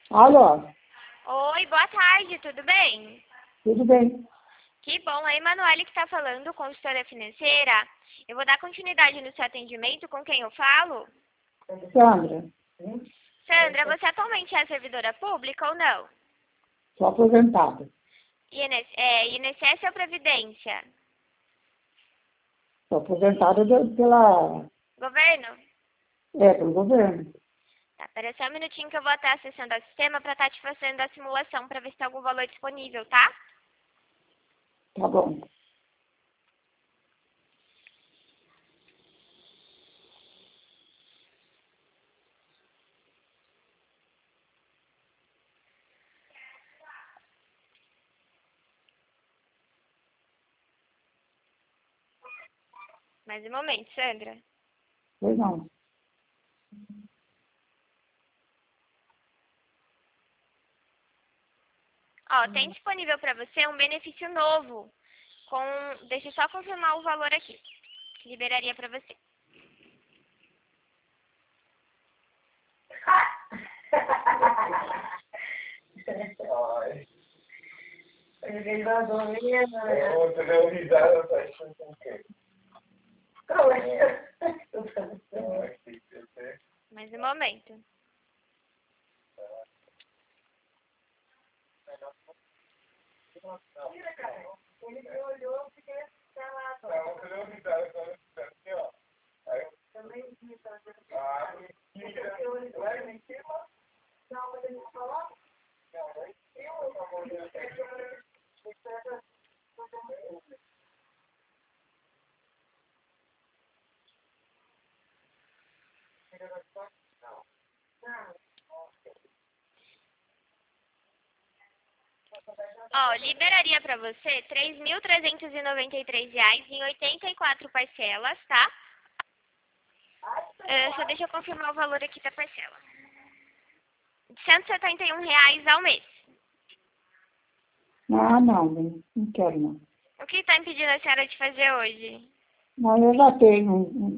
Alô, Oi, boa tarde, tudo bem? tudo bem? Que bom, a Emanuele que está falando, consultora financeira. Eu vou dar continuidade no seu atendimento, com quem eu falo? Sandra, Sandra, você atualmente é servidora pública ou não? sou aposentada. INSS ou Previdência? Sou aposentada Governo? pelo governo. Tá, pera só um minutinho que eu vou até acessando o sistema para estar te fazendo a simulação para ver se tem algum valor disponível, tá? Tá bom. Mais um momento, Sandra. Pois não. Ó, tem disponível para você um benefício novo. Deixa eu só confirmar o valor aqui, que liberaria para você. Ai. Ele vazou mesmo, né? Você deu risada, tá achando com o quê? Como é? Mais um momento. Ele olhou, fiquei calado. Não, você deu risada, só assim, ó. Aí eu também vi, tá? Ah, mentira. Vai em cima? Não, mas ele falou? Não, vai em cima, pelo amor de Deus. Ó, liberaria para você R$ 3.393 em 84 parcelas, tá? Só deixa eu confirmar o valor aqui da parcela. R$ 171 ao mês. Ah, não quero não. O que está impedindo a senhora de fazer hoje? Não, eu já tenho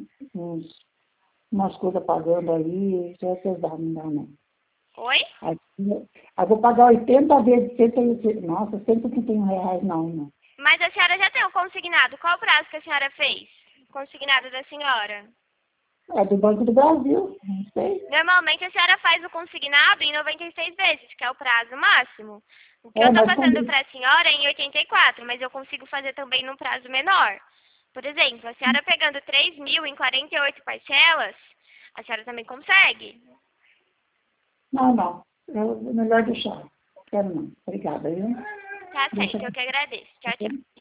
umas coisas pagando aí, já é pesado, não dá não. Oi? Aí vou pagar 80 vezes, 100, nossa, R$ 131, não. Mas a senhora já tem o consignado. Qual o prazo que a senhora fez? Consignado da senhora. É do Banco do Brasil, não sei. Normalmente a senhora faz o consignado em 96 vezes, que é o prazo máximo. O que eu É, estou mas passando quando... para a senhora é em 84, mas eu consigo fazer também num prazo menor. Por exemplo, a senhora pegando 3.000 em 48 parcelas, a senhora também consegue. Não. É melhor deixar. Quero não. Obrigada, viu? Tá Deixa certo, eu que agradeço. Tchau, tchau.